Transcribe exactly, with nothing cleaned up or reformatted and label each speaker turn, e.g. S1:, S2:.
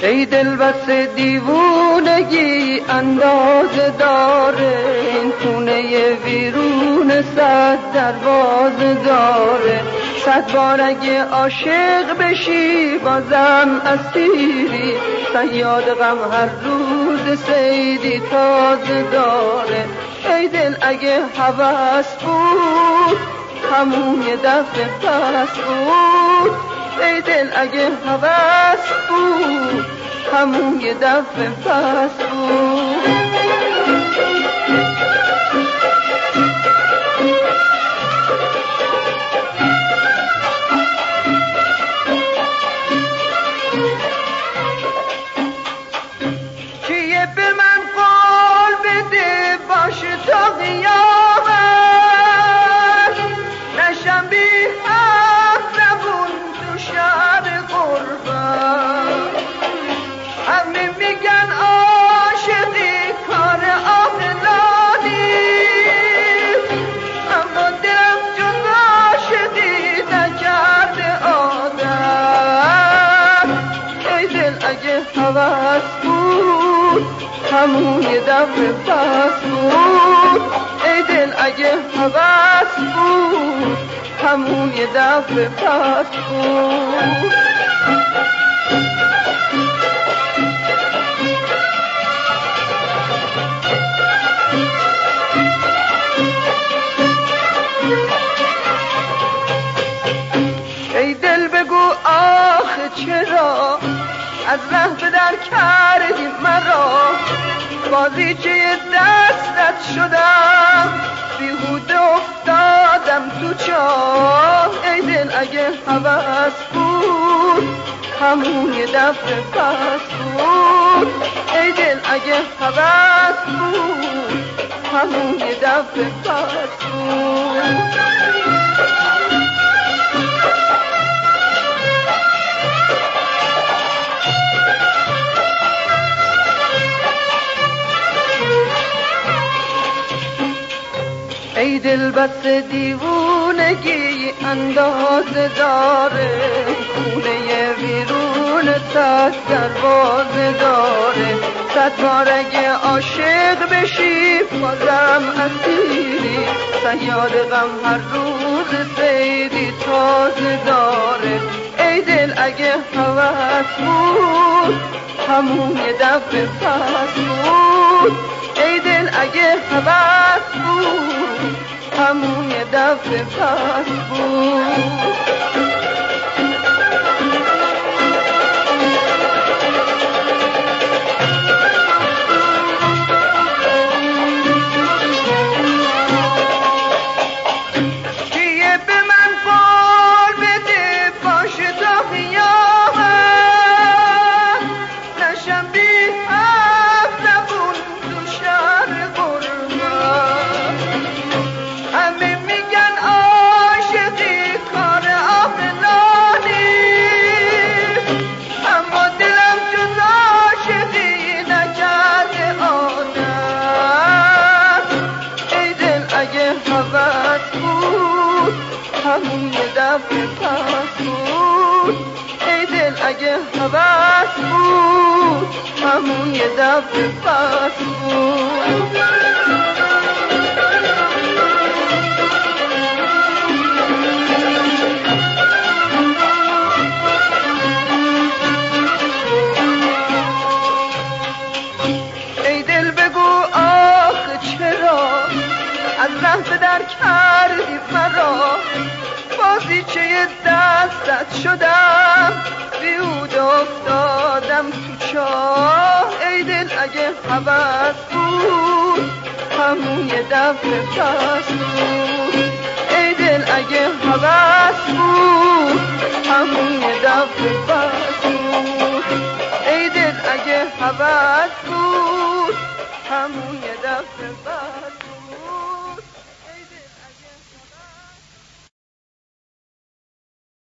S1: ای دل بس دیوونگی اندازه داره، این خونه ویرون صد دروازه داره. صد بار اگه عاشق بشی بازم اسیری، صیاد غم هر روز صیدی تازه داره. ای دل اگه هوس بود همون یه دفعه پس بود، ای دل اگه هوس بود همون یه دفعه پس بود. کیه به من قول بده باشه تا قیامت، نشم بی حق زبون تو شهر قربت. همه میگن عاشقی کار عاقلانی، اما دلم جز عاشقی نکرده عادت. ای دل اگه هوس بود همون یه دفعه پس بود، ای دل اگه هوس بود همون یه دفعه پس بود. ای دل بگو آخه چرا از ره به در کردی مرا، بازیچه دستت شدم بیهوده افتادم تو چاه. ای دل اگه هوس بود همون یه دفعه پس بود، ای دل اگه هوس بود همون یه دفعه پس بود. ای دل بس دیوونگی اندازه داره، خونه ویرون صد دروازه داره. صد بار اگه عاشق بشی بازم اسیری، صیاد غم هر روز صیدی تازه داره. ای دل اگه هوس بود همون یه دفعه پس بود، ای دل اگه هوس بود همون یه دفعه پس بود. کیه به من قول بده باشه تا قیامت، نشم بی حق زبون تو شهر قربت. همه میگن عاشقی کار عاقلانی، اما دلم جز عاشقی نکرده عادت. ای دل اگه هوس بود همون یه دفعه پس بود، ای دل اگه هوس بود همون یه دفعه پس بود. ای دل بگو آخه چرا از ره به در کردی مرا، بازیچه دستت شدم بیهوده افتادم تو چاه. ای دل اگه هوس بود همون یه دفعه پس بود، ای دل اگه هوس بود همون یه دفعه پس بود، ای دل اگه هوس بود همون یه دفعه پس